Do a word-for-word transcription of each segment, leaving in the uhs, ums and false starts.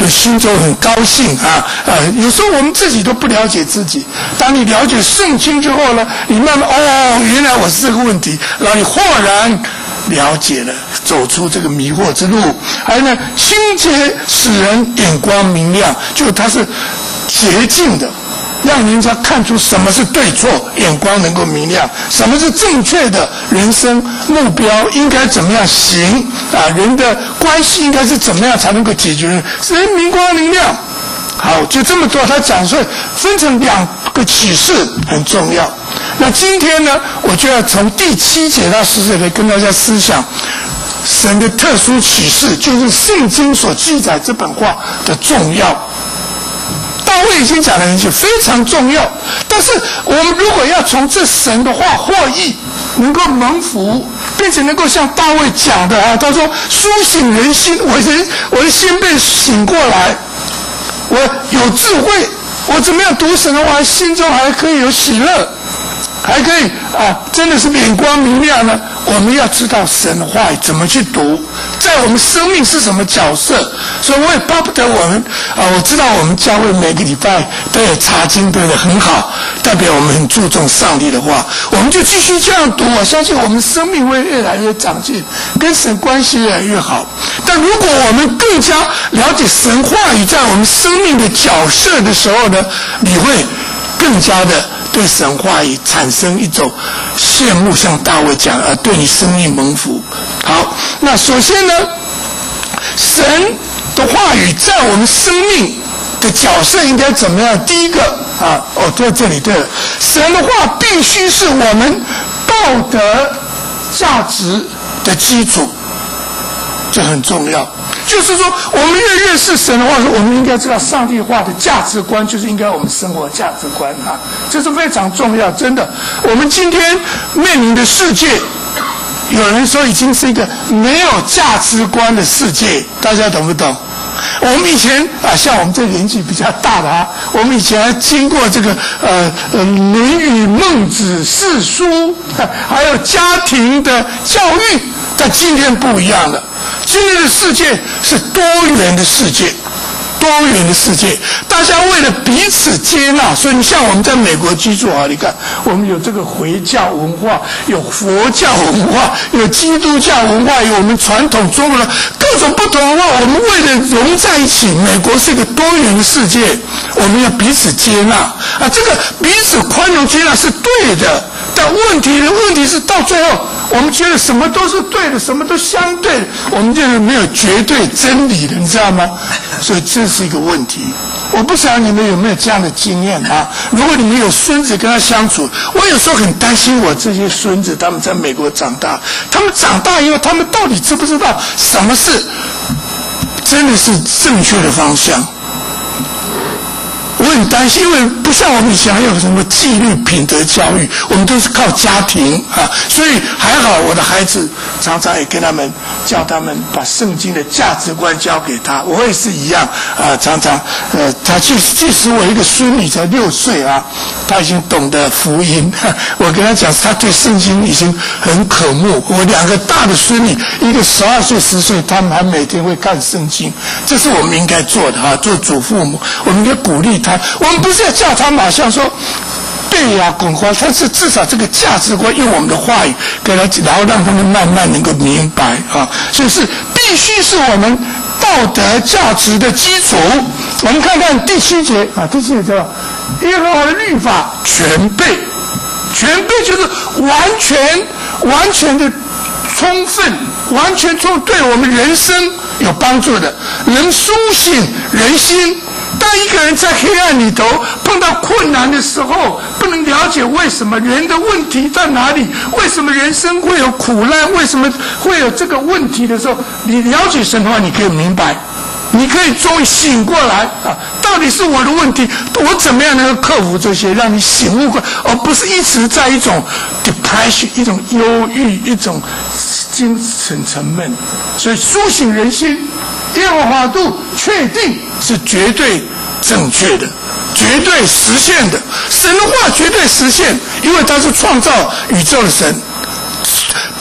就心中很高兴啊啊！有时候我们自己都不了解自己，当你了解圣经之后呢，你慢慢哦，原来我是这个问题，然后你豁然了解了，走出这个迷惑之路。还有呢，清洁使人眼光明亮，就它是洁净的，让人家看出什么是对错，眼光能够明亮，什么是正确的人生目标，应该怎么样行啊？人的关系应该是怎么样才能够解决？使人明光明亮。好，就这么多，他讲出来分成两个启示很重要。那今天呢，我就要从第七节到十节来跟大家思想神的特殊启示，就是圣经所记载这本话的重要。大卫已经讲了很久，非常重要。但是我们如果要从这神的话获益，能够蒙福，并且能够像大卫讲的啊，他说苏醒人心，我人我的心被醒过来，我有智慧，我怎么样读神的话，心中还可以有喜乐，还可以啊，真的是眼光明亮呢。我们要知道神的话怎么去读，在我们生命是什么角色。所以我也巴不得我们啊，我知道我们教会每个礼拜都有查经，对的很好，代表我们很注重上帝的话，我们就继续这样读。我相信我们生命会越来越长进，跟神关系越来越好。但如果我们更加了解神话语在我们生命的角色的时候呢，你会更加的对神话语产生一种羡慕，像大卫讲，而对你生命蒙福。好，那首先呢，神的话语在我们生命的角色应该怎么样？第一个啊，哦，在这里对了，神的话必须是我们道德价值的基础，这很重要。就是说，我们越认识神的话，我们应该知道上帝话的价值观，就是应该我们生活价值观啊，这是非常重要。真的，我们今天面临的世界，有人说已经是一个没有价值观的世界，大家懂不懂？我们以前啊，像我们这年纪比较大的啊，我们以前还经过这个呃呃《论语》《孟子》《四书》，还有家庭的教育，但今天不一样了。今天的世界是多元的世界，多元的世界，大家为了彼此接纳，所以你像我们在美国居住啊，你看我们有这个回教文化，有佛教文化，有基督教文化，有我们传统中国的各种不同文化，我们为了融在一起，美国是一个多元的世界，我们要彼此接纳啊，这个彼此宽容接纳是对的，但问题的问题是到最后，我们觉得什么都是对的，什么都相对的，我们就是没有绝对真理的，你知道吗？所以这是一个问题。我不晓得你们有没有这样的经验啊？如果你们有孙子跟他相处，我有时候很担心我这些孙子，他们在美国长大，他们长大以后，他们到底知不知道什么是真的是正确的方向？我很担心，因为不像我们以前还有什么纪律品德教育，我们都是靠家庭啊，所以还好我的孩子常常也跟他们叫他们把圣经的价值观教给他，我也是一样啊，常常呃，他即即使我一个孙女才六岁啊，他已经懂得福音，我跟他讲，他对圣经已经很渴慕。我两个大的孙女，一个十二岁十岁，他们还每天会看圣经，这是我们应该做的哈，做祖父母，我们应该鼓励他。我们不是要叫他马上说对呀、啊，滚瓜，但是至少这个价值观用我们的话语给他，然后让他们慢慢能够明白啊，所以是必须是我们道德价值的基础。我们看看第七节啊，第七节叫耶和华的律法全备，全备就是完全完全的充分，完全充对我们人生有帮助的，能苏醒人心。当一个人在黑暗里头碰到困难的时候，不能了解为什么人的问题在哪里，为什么人生会有苦难，为什么会有这个问题的时候，你了解神的话，你可以明白，你可以终于醒过来啊！到底是我的问题，我怎么样能够克服这些，让你醒悟过来，而不是一直在一种 depression， 一种忧郁，一种精神沉闷。所以苏醒人心，耶和华度确定是绝对正确的，绝对实现的。神的话绝对实现，因为他是创造宇宙的神，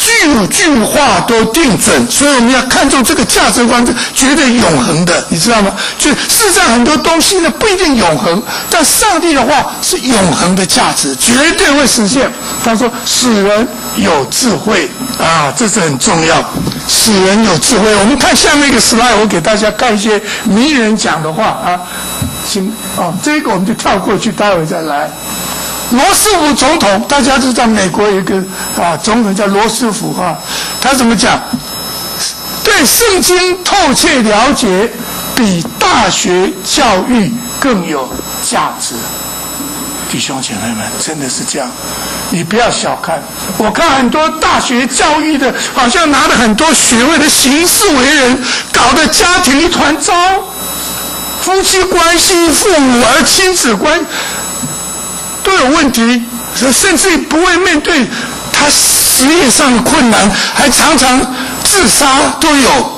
句句话都定准，所以我们要看重这个价值观是绝对永恒的，你知道吗？就世上很多东西呢不一定永恒，但上帝的话是永恒的价值，绝对会实现。他说使人有智慧啊，这是很重要，使人有智慧。我们看下面一个 slide， 我给大家看一些名人讲的话啊，行哦，这个我们就跳过去，待会再来。罗斯福总统，大家知道美国有一个啊总统叫罗斯福啊，他怎么讲？对圣经透彻了解，比大学教育更有价值。弟兄姐妹们，真的是这样，你不要小看。我看很多大学教育的，好像拿了很多学位的行事为人，搞得家庭一团糟，夫妻关系、父母儿亲子关系都有问题，甚至不会面对他事业上的困难，还常常自杀都有。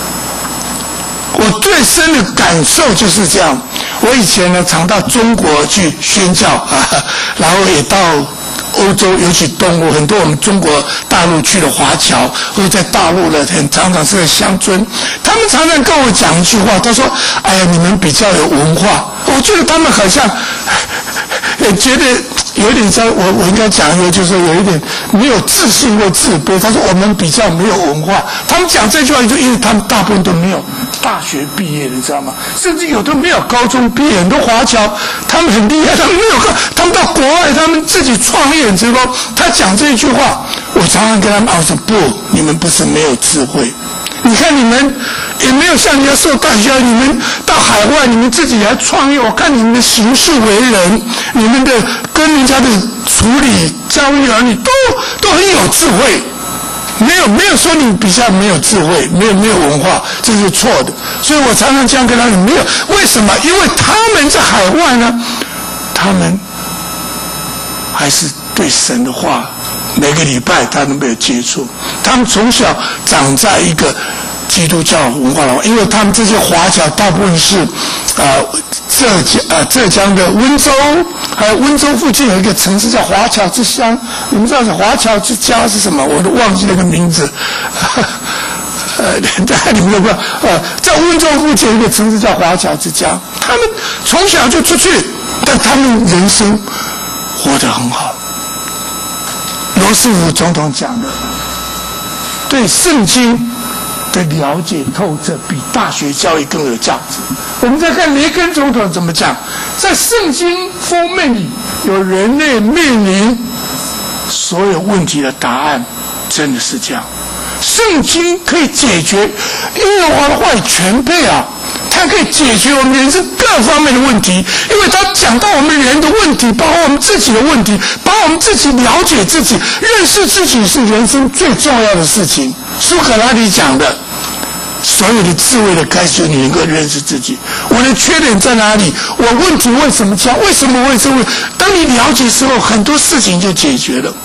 我最深的感受就是这样。我以前呢，常到中国去宣教啊，然后也到欧洲，尤其东欧，很多我们中国大陆去的华侨，或者在大陆的很常常是在乡村，他们常常跟我讲一句话，他说：“哎呀，你们比较有文化。”我觉得他们好像也觉得有点像我，我应该讲一个，就是有一点没有自信或自卑。他说我们比较没有文化，他们讲这句话就因为他们大部分都没有大学毕业，你知道吗？甚至有的没有高中毕业，很多华侨他们很厉害，他们没有高，他们到国外，他们自己创业之后，他讲这句话，我常常跟他们我说不，你们不是没有智慧。你看你们也没有像人家受大学教育，你们到海外，你们自己来创业。我看你们的行事为人，你们的跟人家的处理、教育儿女都都很有智慧，没有没有说你比较没有智慧，没有没有文化，这是错的。所以我常常这样跟他们没有，为什么？因为他们在海外呢，他们还是对神的话。每个礼拜他都没有接触，他们从小长在一个基督教文化的，因为他们这些华侨大部分是啊、呃、浙江啊、呃、浙江的温州，还有温州附近有一个城市叫华侨之乡。你们知道华侨之家是什么？我都忘记那个名字。呃，在你们有没有？呃，在温州附近有一个城市叫华侨之家，他们从小就出去，但他们人生活得很好。罗斯福总统讲的，对圣经的了解透彻，比大学教育更有价值。我们再看雷根总统怎么讲，在圣经封面里有人类面临所有问题的答案，真的是这样。圣经可以解决，耶和华的话语全备啊，它可以解决我们人生各方面的问题，因为它讲到我们人的问题，包括我们自己的问题，包括我们自己了解自己、认识自己是人生最重要的事情。苏格拉底讲的，所有的智慧的开始，你能够认识自己，我的缺点在哪里，我问题为什么这样，为什么会这样？当你了解之后，很多事情就解决了。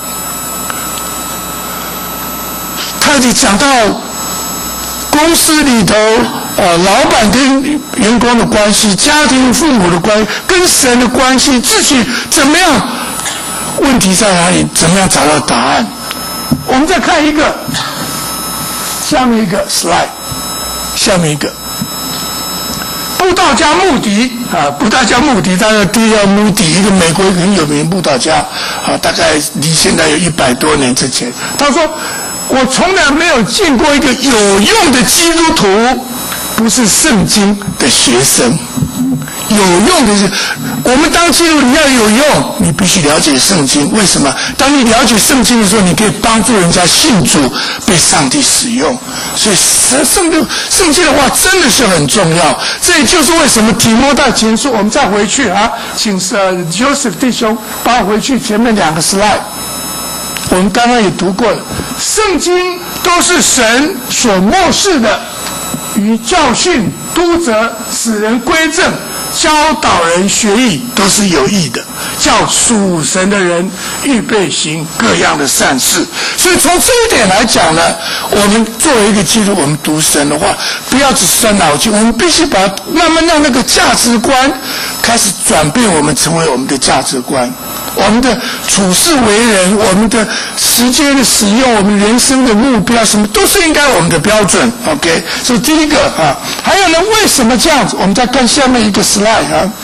他就讲到公司里头，呃，老板跟员工的关系，家庭父母的关系，跟神的关系，自己怎么样？问题在哪里？怎么样找到答案？我们再看一个，下面一个 slide， 下面一个，布道家穆迪啊，布道家穆迪，他的第一个穆迪，一个美国很有名的布道家啊，大概离现在有一百多年之前，他说。我从来没有见过一个有用的基督徒，不是圣经的学生。有用的是，我们当基督徒要有用，你必须了解圣经。为什么？当你了解圣经的时候，你可以帮助人家信主，被上帝使用。所以圣经圣经的话真的是很重要。这也就是为什么提摩太前书，我们再回去啊，请呃 Joseph 弟兄帮我回去前面两个 slide。我们刚刚也读过了，圣经都是神所默示的，与教训、督责、使人归正、教导人学义，都是有益的，叫属神的人预备行各样的善事。所以从这一点来讲呢，我们作为一个基督徒，我们读神的话，不要只是在脑筋，我们必须把慢慢让那个价值观开始转变，我们成为我们的价值观。我我们的处事为人，我们的时间的使用，我们人生的目标，什么都是应该我们的标准。OK， 所以第一个啊，还有呢，为什么这样子？我们再看下面一个 slide 啊，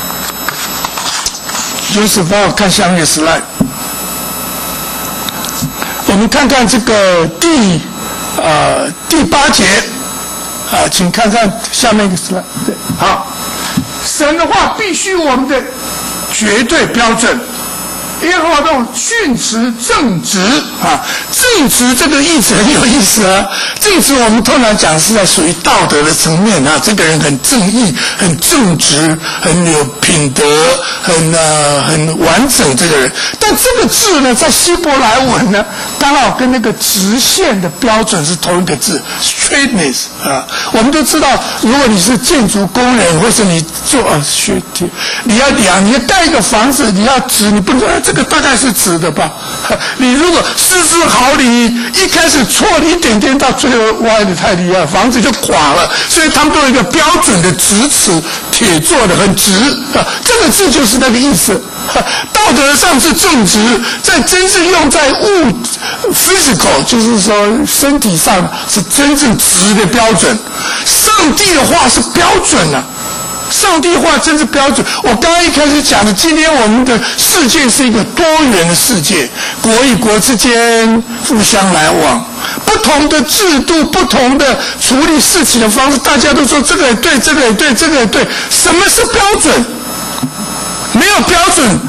就是帮我看下面一个 slide。我们看看这个第呃第八节啊，请看看下面一个 slide。对，好，神的话必须我们的绝对标准。耶和华这种训词正直啊，正直这个意思很有意思啊。正直我们通常讲是在属于道德的层面啊，这个人很正义、很正直、很有品德、很呃很完整这个人。但这个字呢，在希伯来文呢，刚好跟那个直线的标准是同一个字 ，straightness 啊。我们都知道，如果你是建筑工人，或是你做呃学，你要量，你要盖一个房子，你要直，你不能说这个大概是直的吧？你如果失之毫厘，一开始错了一点点，到最后歪的太厉害，房子就垮了。所以他们都有一个标准的直尺，铁做的很直啊。这个字就是那个意思。道德上是正直，在真正用在物 physical， 就是说身体上是真正直的标准。上帝的话是标准啊。上帝话真是标准。我刚刚一开始讲的，今天我们的世界是一个多元的世界，国与国之间互相来往，不同的制度，不同的处理事情的方式，大家都说这个也对，这个也对，这个也对。什么是标准？没有标准，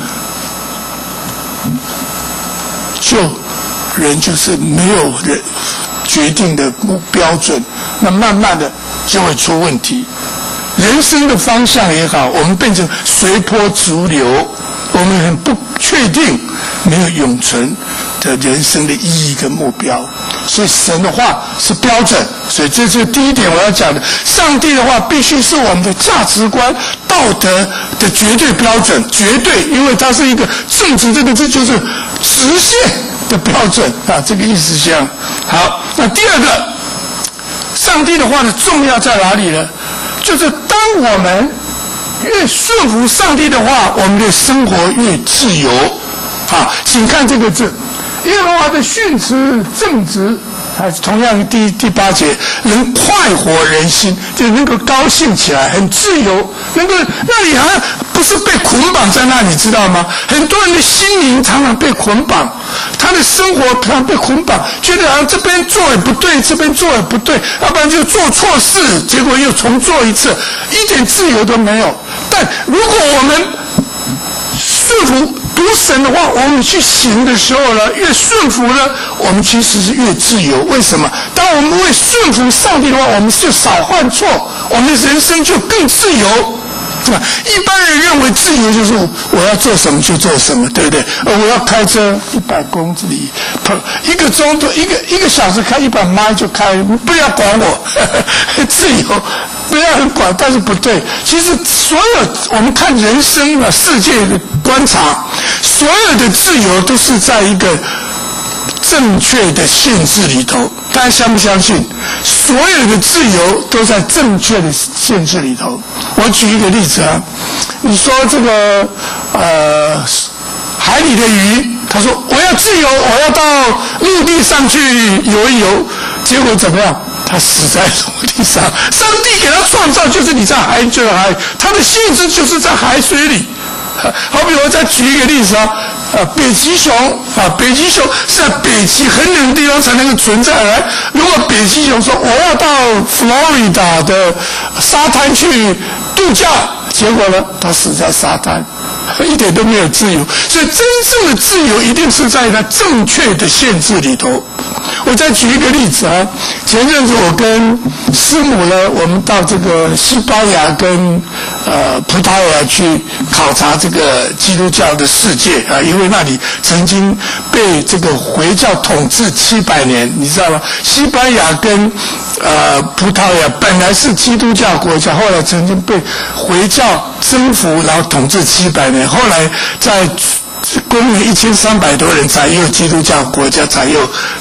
就人就是没有人决定的标准，那慢慢的就会出问题。人生的方向也好，我们变成随波逐流，我们很不确定，没有永存的人生的意义跟目标。所以神的话是标准，所以这是第一点我要讲的。上帝的话必须是我们的价值观、道德的绝对标准，绝对，因为它是一个正直这个字就是直线的标准啊，这个意思是这样。好，那第二个，上帝的话的重要在哪里呢？就是当我们越顺服上帝的话，我们的生活越自由。好，请看这个字，耶和华的训词正直，还是同样第第八节，能快活人心，就能够高兴起来，很自由，能够那里好像不是被捆绑在那里，知道吗？很多人的心灵常常被捆绑，他的生活常常被捆绑，觉得好像这边做也不对，这边做也不对，要不然就做错事，结果又重做一次，一点自由都没有。但如果我们顺服读神的话，我们去行的时候呢，越顺服呢，我们其实是越自由。为什么？当我们会顺服上帝的话，我们就少犯错，我们的人生就更自由。一般人认为自由就是我要做什么就做什么，对不对？呃，我要开车一百公里，一个钟头一个一个小时开一百迈就开，不要管我，呵呵自由，不要很管，但是不对。其实所有我们看人生的世界的观察，所有的自由都是在一个正确的限制里头。大家相不相信？所有的自由都在正确的限制里头。我举一个例子啊，你说这个呃海里的鱼，他说我要自由，我要到陆地上去游一游，结果怎么样？他死在陆地上。上帝给他创造就是你在海就在海，他的限制就是在海水里。好比我再举一个例子啊。啊，北极熊啊，北极熊是在北极很冷的地方才能够存在的。如果北极熊说我要到佛罗里达的沙滩去度假，结果呢，它死在沙滩，一点都没有自由。所以真正的自由一定是在它正确的限制里头。我再举一个例子啊，前阵子我跟师母呢，我们到这个西班牙跟呃葡萄牙去考察这个基督教的世界啊，因为那里曾经被这个回教统治七百年，你知道吗？西班牙跟呃葡萄牙本来是基督教国家，后来曾经被回教征服，然后统治七百年，后来在公元一千三百多人才有基督教国家，才有把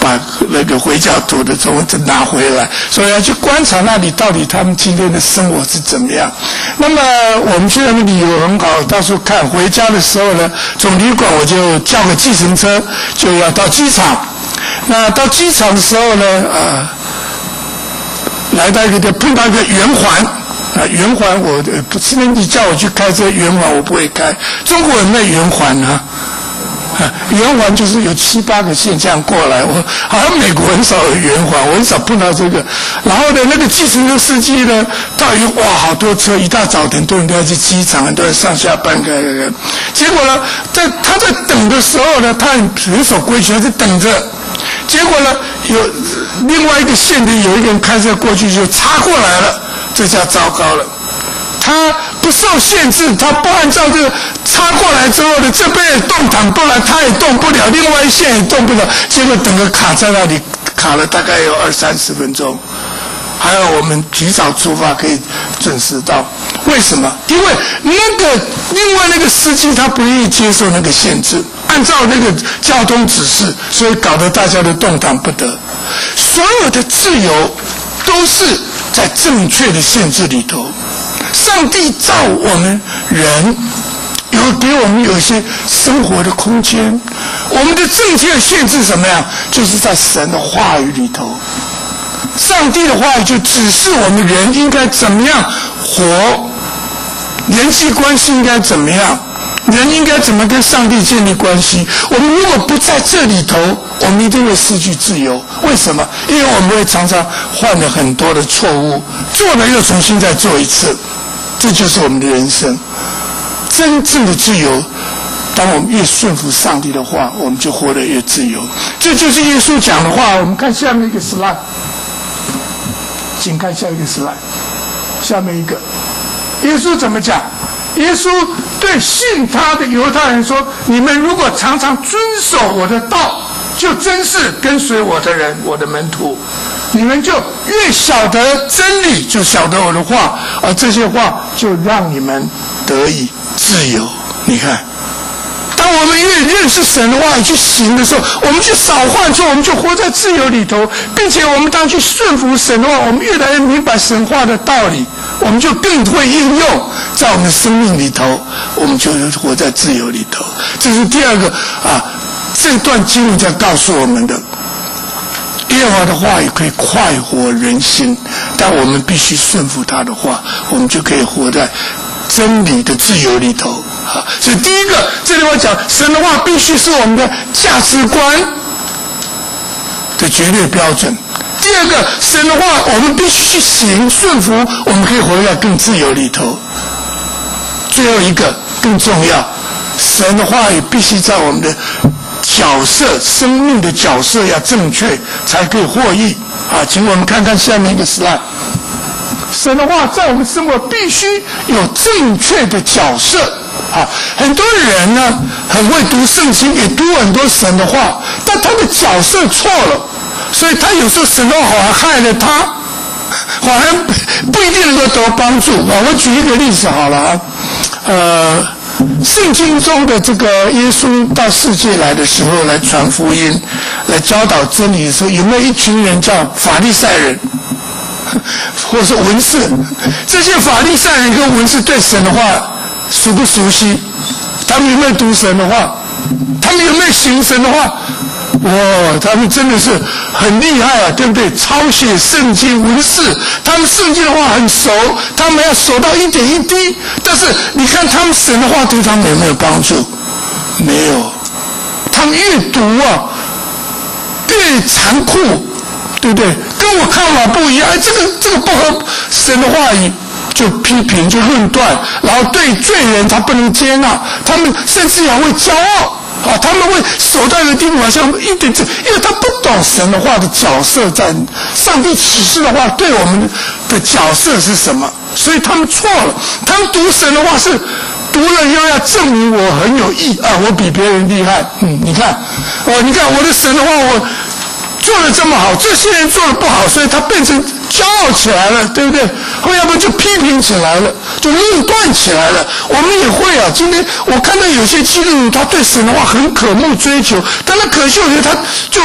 把那个回教徒的中文拿回来，所以要去观察那里到底他们今天的生活是怎么样。那么我们去那边旅游很好，到处看。回家的时候呢，从旅馆我就叫个计程车，就要到机场。那到机场的时候呢，啊，来到一个地碰到一个圆环。啊，圆环我不是你叫我去开这圆环，我不会开。中国人的圆环呢、啊，啊，圆环就是有七八个线这样过来。我好像美国很少有圆环，我很少碰到这个。然后呢，那个计程车司机呢，到一哇，好多车，一大早很多人都要去机场，很多人上下班，开开开。结果呢，在他在等的时候呢，他很很守规矩，他在等着。结果呢，有另外一个线的有一个人开车过去就插过来了。这下糟糕了，他不受限制，他不按照这个插过来之后呢，这边也动弹不了，他也动不了，另外一线也动不了，结果整个卡在那里，卡了大概有二三十分钟。还有我们提早出发可以准时到，为什么？因为那个另外那个司机他不愿意接受那个限制，按照那个交通指示，所以搞得大家都动弹不得。所有的自由都是在正确的限制里头。上帝造我们人，有给我们有一些生活的空间。我们的正确的限制什么样？就是在神的话语里头。上帝的话语就指示我们人应该怎么样活，人际关系应该怎么样，人应该怎么跟上帝建立关系。我们如果不在这里头，我们一定会失去自由。为什么？因为我们会常常犯了很多的错误，做了又重新再做一次，这就是我们的人生。真正的自由，当我们越顺服上帝的话，我们就活得越自由。这就是耶稣讲的话。我们看下面一个 slide， 请看下一个 slide， 下面一个，耶稣怎么讲？耶稣对信他的犹太人说：你们如果常常遵守我的道，就真是跟随我的人，我的门徒。你们就越晓得真理，就晓得我的话，而这些话就让你们得以自由。你看，当我们越认识神的话语去行的时候，我们去少犯错，我们就活在自由里头，并且我们当去顺服神的话，我们越来越明白神话的道理，我们就更会应用在我们的生命里头，我们就活在自由里头。这是第二个啊，这段经文在告诉我们的。耶和华的话语可以快活人心，但我们必须顺服他的话，我们就可以活在真理的自由里头啊。所以第一个，这里我讲神的话必须是我们的价值观的绝对标准。第二个，神的话我们必须去行顺服，我们可以活在更自由里头。最后一个更重要，神的话语必须在我们的角色，生命的角色要正确，才可以获益啊！请我们看看下面一个 slide。神的话在我们生活必须有正确的角色啊！很多人呢很会读圣经，也读很多神的话，但他的角色错了，所以他有时候神的话好像害了他，好像不一定能够得帮助啊！我举一个例子好了啊，呃。圣经中的这个耶稣到世界来的时候，来传福音，来教导真理的时候，有没有一群人叫法利赛人，或者是文士？这些法利赛人跟文士对神的话熟不熟悉？他们有没有读神的话？他们有没有行神的话？哇，他们真的是很厉害啊，对不对？抄写圣经文士，他们圣经的话很熟，他们要熟到一点一滴。但是你看他们神的话对他们有没有帮助？没有。他们越读啊，越残酷，对不对？跟我看法不一样，哎，这个这个不合神的话语，就批评，就论断，然后对罪人他不能接纳，他们甚至还会骄傲。啊，他们会守到一个地步，好像一点这，因为他不懂神的话的角色，在上帝启示的话对我们的角色是什么，所以他们错了。他们读神的话是读了又要证明我很有义啊，我比别人厉害。嗯，你看，哦，你看我的神的话，我做得这么好，这些人做得不好，所以他变成骄傲起来了，对不对？后要不就批评起来了，就论断起来了。我们也会啊。今天我看到有些基督徒，他对神的话很渴慕追求，但他可惜有些他就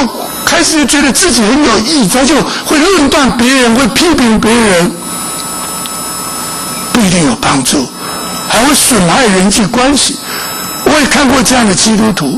开始就觉得自己很有意义，他就会论断别人，会批评别人，不一定有帮助，还会损害人际关系。我也看过这样的基督徒，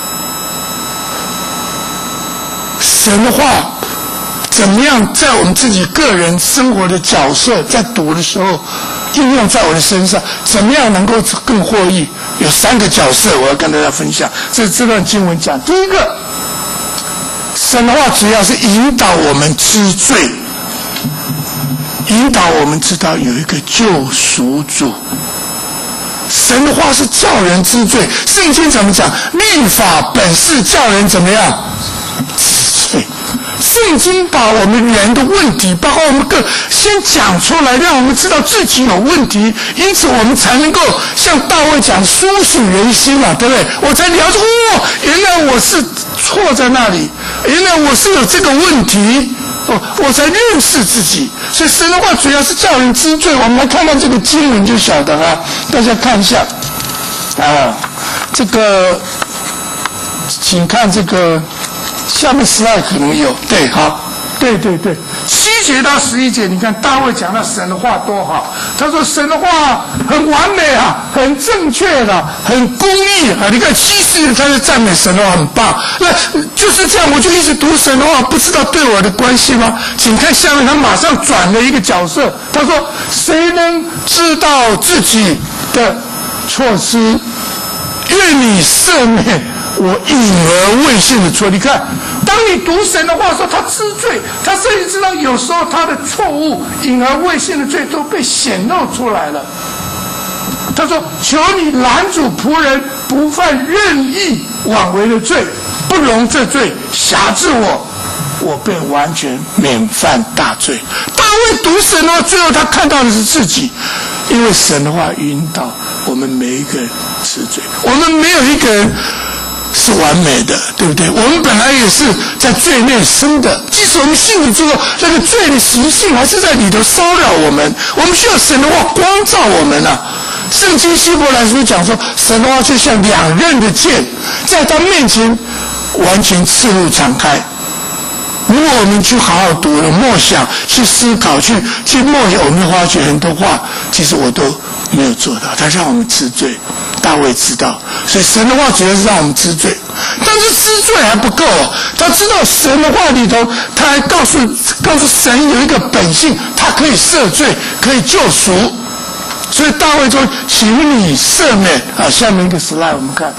神的话怎么样在我们自己个人生活的角色在读的时候应用在我的身上，怎么样能够更获益？有三个角色我要跟大家分享。这这段经文讲，第一个，神的话主要是引导我们知罪，引导我们知道有一个救赎主。神的话是叫人知罪，圣经怎么讲？律法本是叫人怎么样知罪。圣经把我们人的问题，包括我们个先讲出来，让我们知道自己有问题，因此我们才能够像大卫讲苏醒人心嘛，对不对？我才了解，哦，原来我是错在那里，原来我是有这个问题，哦，我才认识自己。所以神的话主要是叫人知罪。我们来看看这个经文就晓得了，大家看一下啊，这个请看这个下面十二可能有，对，好，对对对，七节到十一节，你看大卫讲到神的话多好，他说神的话很完美啊，很正确的，很公义啊。你看七十节他在赞美神的话很棒，那就是这样，我就一直读神的话，不知道对我的关系吗？请看下面，他马上转了一个角色，他说谁能知道自己的错失？愿你赦免我隐而未现的错。你看，当你读神的话的时候，他知罪，他甚至知道有时候他的错误隐而未现的罪都被显露出来了。他说：“求你拦阻仆人不犯任意妄为的罪，不容这罪辖制我，我便完全免犯大罪。”大卫读神的话，最后他看到的是自己，因为神的话引导我们每一个人知罪。我们没有一个人是完美的，对不对？我们本来也是在罪内生的，即使我们信主之后，那个罪的习性还是在里头骚扰我们。我们需要神的话光照我们啊！圣经希伯来书讲说，神的话就像两刃的剑，在他面前完全赤露敞开。如果我们去好好读了默想，去思考，去去默想，我们会发觉很多话，其实我都没有做到。他让我们知罪，大卫知道，所以神的话主要是让我们知罪。但是知罪还不够哦，他知道神的话里头，他还告诉告诉神有一个本性，他可以赦罪，可以救赎。所以大卫说：“请你赦免啊！”下面一个 slide 我们看，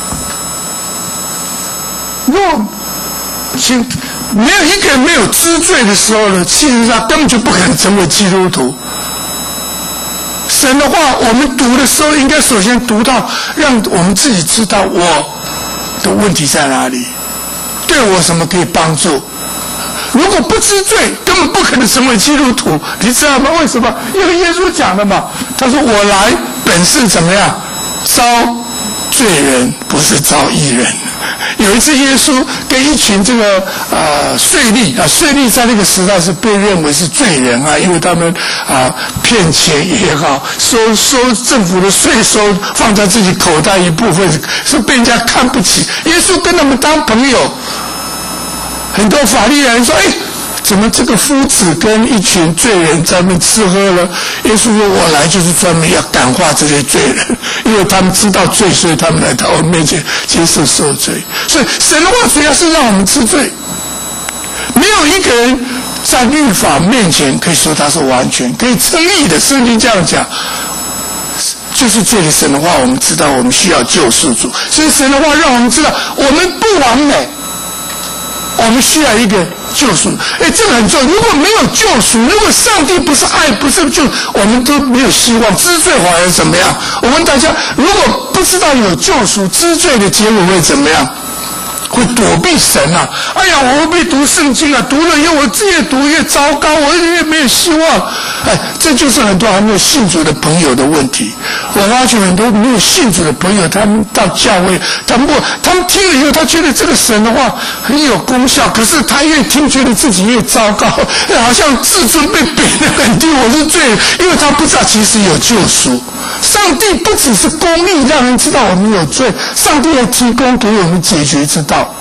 若请没有一个人没有知罪的时候呢，其实他根本就不可能成为基督徒。神的话，我们读的时候，应该首先读到，让我们自己知道我的问题在哪里，对我什么可以帮助。如果不知罪，根本不可能成为基督徒，你知道吗？为什么？因为耶稣讲了嘛，他说：“我来本是怎么样，招罪人，不是招义人。”有一次，耶稣跟一群这个呃税吏啊，税吏在那个时代是被认为是罪人啊，因为他们啊骗钱也好，收收政府的税收放在自己口袋一部分，是被人家看不起。耶稣跟他们当朋友。很多法利赛人说：“哎，怎么这个夫子跟一群罪人在那边吃喝了？”耶稣说：“我来就是专门要感化这些罪人，因为他们知道罪，所以他们来到我面前接受受罪。所以神的话主要是让我们知罪。没有一个人在律法面前可以说他是完全可以称义的。圣经这样讲。”就是借着神的话，我们知道我们需要救世主，所以神的话让我们知道我们不完美。我们需要一个救赎，哎，这个很重要。如果没有救赎，如果上帝不是爱，不是救，我们都没有希望。知罪反而怎么样？我问大家，如果不知道有救赎，知罪的结果会怎么样？会躲避神啊！哎呀，我会不会读圣经啊？读了以后，我越读越糟糕，我越没有希望。哎，这就是很多还没有信主的朋友的问题。我发觉很多没有信主的朋友，他们到教会，他们不，他们听了以后，他觉得这个神的话很有功效，可是他越听，觉得自己越糟糕，好像自尊被贬得很低，我是罪人，因为他不知道其实有救赎。上帝不只是公义让人知道我们有罪，上帝还提供给我们解决之道。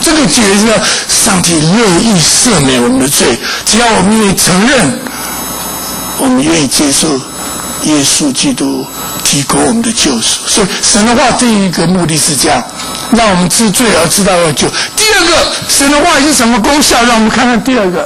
这个解释呢，上帝乐意赦免我们的罪，只要我们愿意承认，我们愿意接受耶稣基督提供我们的救赎。所以神的话第一个目的是这样，让我们知罪而知道要救。第二个，神的话是什么功效？让我们看看第二个。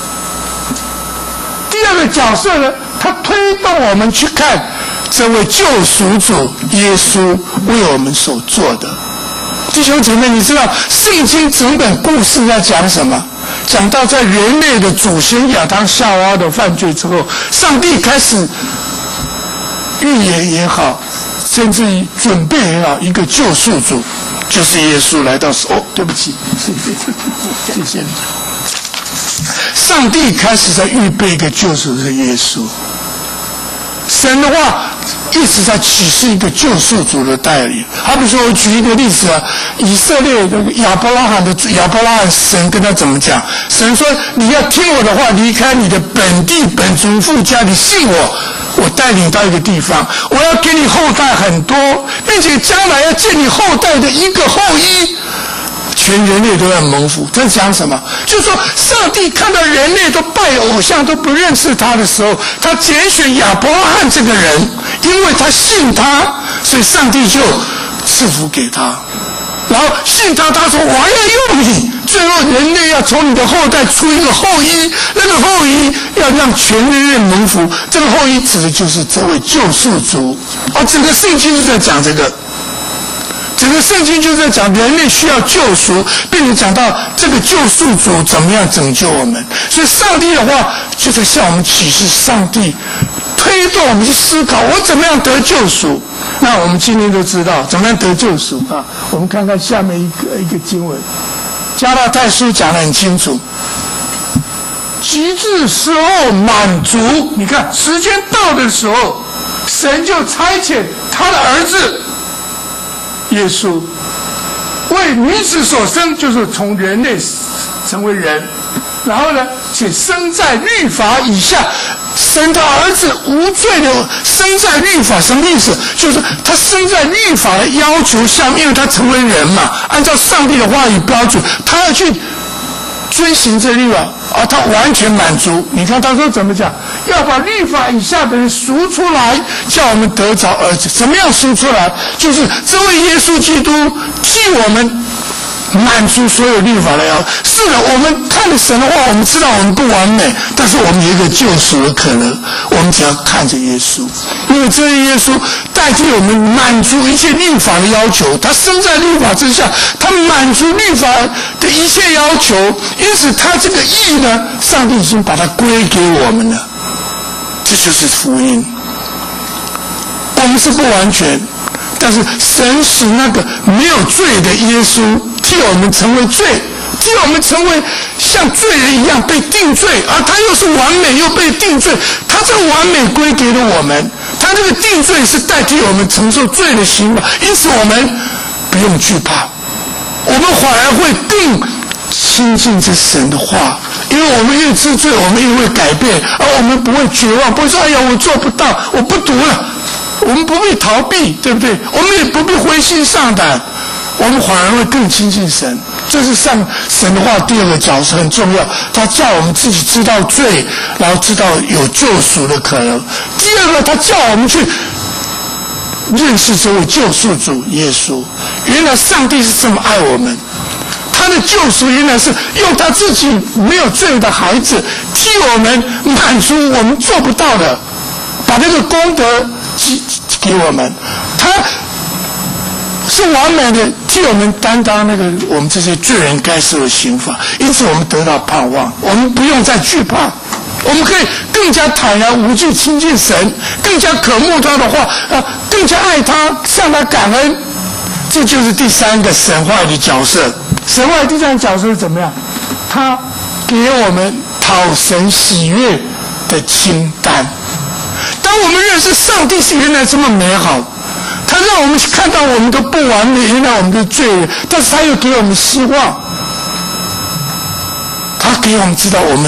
第二个角色呢，他推动我们去看这位救赎主耶稣为我们所做的。弟兄姐妹，你知道圣经整本故事在讲什么？讲到在人类的祖先亚当夏娃的犯罪之后，上帝开始预言也好，甚至于准备也好，一个救赎主，就是耶稣来到时。哦，对不起，谢谢，谢谢你。上帝开始在预备一个救赎的耶稣。神的话一直在启示一个救赎主的带领。好比说，我举一个例子啊，以色列的亚伯拉罕的亚伯拉罕，神跟他怎么讲？神说：“你要听我的话，离开你的本地本族父家，你信我，我带领到一个地方，我要给你后代很多，并且将来要建你后代的一个后裔。”全人类都要蒙福。这讲什么？就是说，上帝看到人类都拜偶像，都不认识他的时候，他拣选亚伯拉罕这个人，因为他信他，所以上帝就赐福给他。然后信他，他说：“我要用你。”最后，人类要从你的后代出一个后裔，那个后裔要让全人类蒙福。这个后裔指的就是这位救赎主。而整个圣经就在讲这个。整个圣经就是在讲人类需要救赎，并且讲到这个救赎主怎么样拯救我们。所以上帝的话就在向我们启示，上帝推动我们去思考我怎么样得救赎。那我们今天都知道怎么样得救赎啊？我们看看下面一个一个经文，加拉太书讲得很清楚，极致时候满足。你看时间到的时候，神就差遣他的儿子耶稣为女子所生，就是从人类成为人，然后呢，且生在律法以下，生他儿子无罪的生在律法，什么意思？就是他生在律法的要求下面，因为他成为人嘛，按照上帝的话语标准，他要去遵行这律法，而他完全满足。你看他说怎么讲？要把律法以下的人赎出来，叫我们得着儿子。怎么样赎出来？就是这位耶稣基督替我们满足所有律法的要求。是的，我们看了神的话，我们知道我们不完美，但是我们有一个救赎的可能。我们只要看着耶稣，因为这位耶稣代替我们满足一切律法的要求，他生在律法之下，他满足律法的一切要求，因此他这个义呢，上帝已经把它归给我们了。这就是福音。我们是不完全，但是神使那个没有罪的耶稣替我们成为罪，替我们成为像罪人一样被定罪，而他又是完美又被定罪，他这个完美归给了我们，他这个定罪是代替我们承受罪的刑罚，因此我们不用惧怕，我们反而会更亲近这神的话，因为我们越知罪，我们越会改变，而我们不会绝望，不会说哎呀我做不到，我不读了，我们不必逃避，对不对？我们也不必灰心丧胆，我们反而会更亲近神。这是上神的话第二个角色很重要，他叫我们自己知道罪，然后知道有救赎的可能。第二个，他叫我们去认识这位救赎主耶稣。原来上帝是这么爱我们，他的救赎原来是用他自己没有罪的孩子替我们满足我们做不到的，把那个功德给我们，他是完美的替我们担当那个我们这些罪人该受的刑罚，因此我们得到盼望，我们不用再惧怕，我们可以更加坦然无惧亲近神，更加渴慕他的话，啊，更加爱他，向他感恩。这就是第三个神话的角色。神话第三个角色是怎么样？他给我们讨神喜悦的清单。当我们认识上帝是原来这么美好，他让我们看到我们都不完美，原来我们的罪人，但是他又给我们希望，他给我们知道我们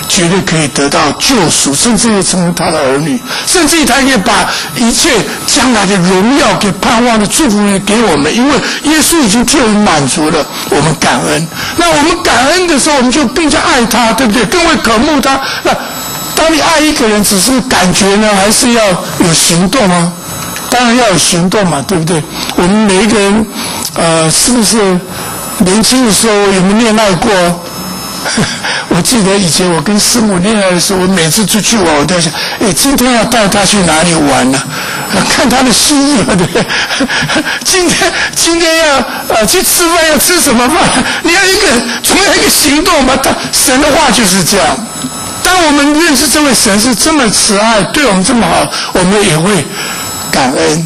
绝对可以得到救赎，甚至于成为他的儿女，甚至于他可以把一切将来的荣耀给盼望的祝福给我们，因为耶稣已经替我们满足了，我们感恩。那我们感恩的时候，我们就更加爱他，对不对？更会渴慕他。那当你爱一个人只是感觉呢，还是要有行动啊？当然要有行动嘛，对不对？我们每一个人，呃，是不是年轻的时候有没有恋爱过？我记得以前我跟师母恋爱的时候，我每次出去玩，我都想，哎，今天要带她去哪里玩呢？看她的心意嘛，对不对？今天今天要呃去吃饭，要吃什么饭？你要一个总要一个行动嘛。神的话就是这样。当我们认识这位神是这么慈爱，对我们这么好，我们也会感恩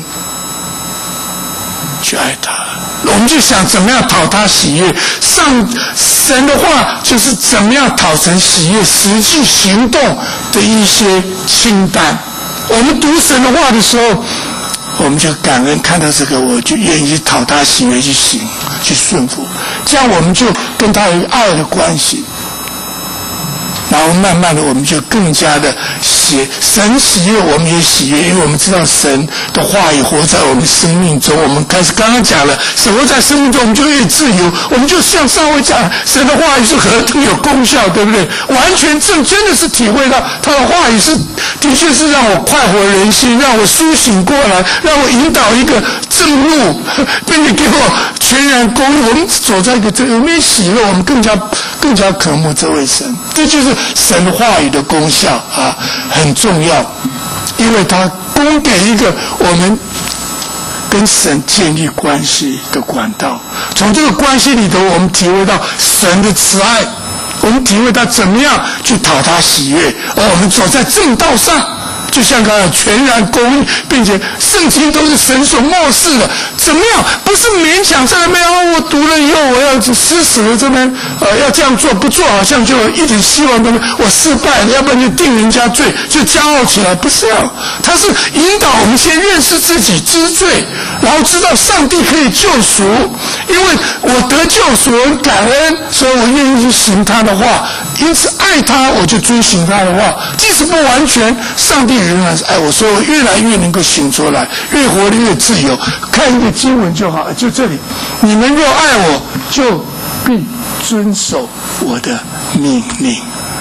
去爱他。我们就想怎么样讨他喜悦，上神的话就是怎么样讨神喜悦，实际行动的一些清单。我们读神的话的时候，我们就感恩，看到这个我就愿意去讨他喜悦，去行，去顺服，这样我们就跟他有爱的关系。然后慢慢的我们就更加的喜神喜悦，我们也喜悦，因为我们知道神的话语活在我们生命中。我们开始刚刚讲了，神活在生命中，我们就越自由，我们就像上回讲，神的话语是何等有功效，对不对？完全正真的是体会到他的话语是的确是让我快活人心，让我苏醒过来，让我引导一个正路，并且给我全然公义。我们走在一个正，我们也喜乐，我们更加更加渴慕这位神。这就是神话语的功效啊，很重要，因为它供给一个我们跟神建立关系的管道。从这个关系里头，我们体会到神的慈爱，我们体会到怎么样去讨他喜悦，而我们走在正道上。就像刚才全然公义，并且圣经都是神所漠视的，怎么样？不是勉强在那边哦，我读了以后我要死死的这边呃要这样做，不做好像就有一点希望，对不对？我失败了，要不然就定人家罪，就骄傲起来，不是啊？他是引导我们先认识自己知罪，然后知道上帝可以救赎，因为我得救赎，我感恩，所以我愿意去行他的话，因此爱他，我就遵行他的话，即使不完全，上帝仍然是爱我，所以我越来越能够行出来，越活得越自由。看一个经文就好，就这里，你们若爱我，就必遵守我的命令。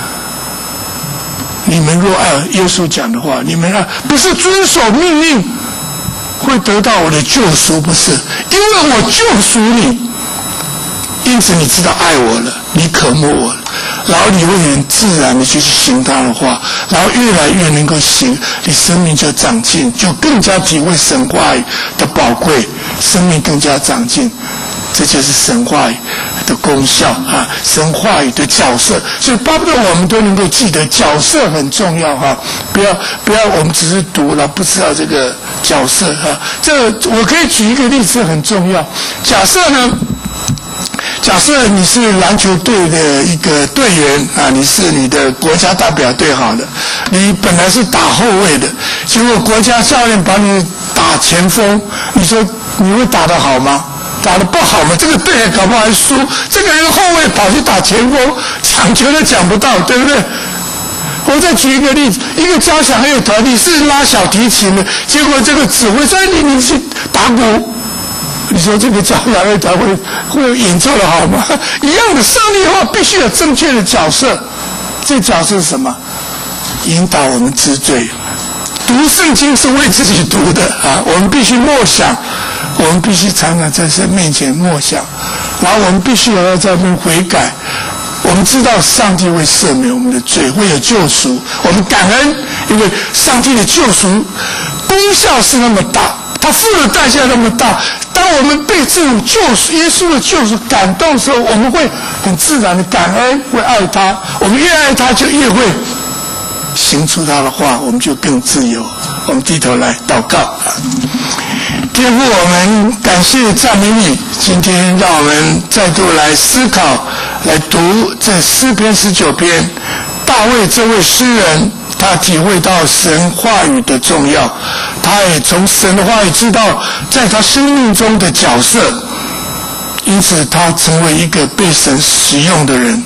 你们若爱耶稣讲的话，你们爱不是遵守命令会得到我的救赎，不是，因为我救赎你，因此你知道爱我了，你渴慕我了，然后你会很自然的去行他的话，然后越来越能够行，你生命就长进，就更加体会神话语的宝贵，生命更加长进。这就是神话语的功效啊，神话语的角色。所以巴不得我们都能够记得角色很重要哈、啊，不要不要我们只是读了不知道这个角色哈、啊。这个我可以举一个例子很重要。假设呢，假设你是篮球队的一个队员啊，你是你的国家代表队好了，你本来是打后卫的，结果国家教练把你打前锋，你说你会打得好吗？打得不好嘛，这个队搞不好还输。这个人后卫跑去打前锋，抢球都抢不到，对不对？我再举一个例子，一个交响乐团，你是拉小提琴的，结果这个指挥说你你去打鼓，你说这个交响乐团会会演奏的好吗？一样的，上帝的话必须有正确的角色。这角色是什么？引导我们知罪。读圣经是为自己读的啊，我们必须默想，我们必须常常在神面前默想，然后我们必须要在那边悔改。我们知道上帝会赦免我们的罪，会有救赎，我们感恩，因为上帝的救赎功效是那么大，他付的代价那么大。当我们被这种救赎、耶稣的救赎感动的时候，我们会很自然的感恩，会爱他。我们越爱他，就越会行出他的话，我们就更自由。我们低头来祷告。天父，我们感谢赞美你，今天让我们再度来思考，来读这诗篇十九篇。大卫这位诗人，他体会到神话语的重要，他也从神的话语知道在他生命中的角色，因此他成为一个被神使用的人。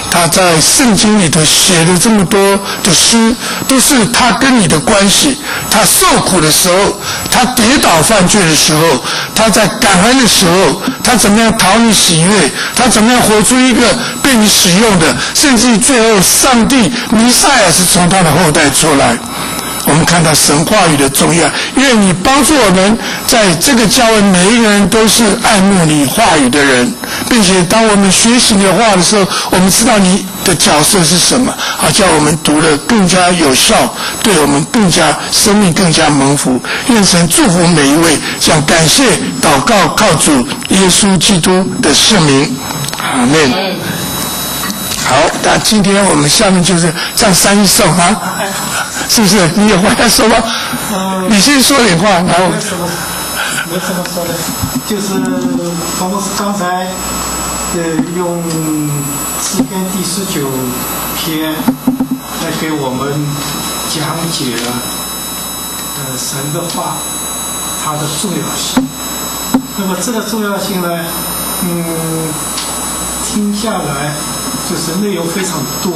他在圣经里头写了这么多的诗，都是他跟你的关系。他受苦的时候，他跌倒犯罪的时候，他在感恩的时候，他怎么样讨你喜悦，他怎么样活出一个被你使用的，甚至于最后上帝弥赛亚是从他的后代出来。我们看到神话语的重要，愿你帮助我们在这个教会每一个人都是爱慕你话语的人，并且当我们学习你的话的时候，我们知道你的角色是什么，好叫我们读得更加有效，对我们更加生命更加蒙福。愿神祝福每一位，想感谢祷告靠主耶稣基督的圣名，阿们。好，那今天我们下面就是唱三一颂啊，是不是？你有话要说吗？呃、你先说点话，然后。 没什么，没什么说的，就是我们刚才呃用诗篇第十九篇来给我们讲解了呃神的话它的重要性。那么这个重要性呢，嗯，听下来。就是内容非常多，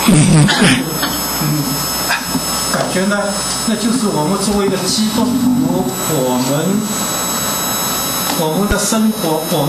嗯，感觉呢，那就是我们作为一个基督徒，我们我们的生活，我们。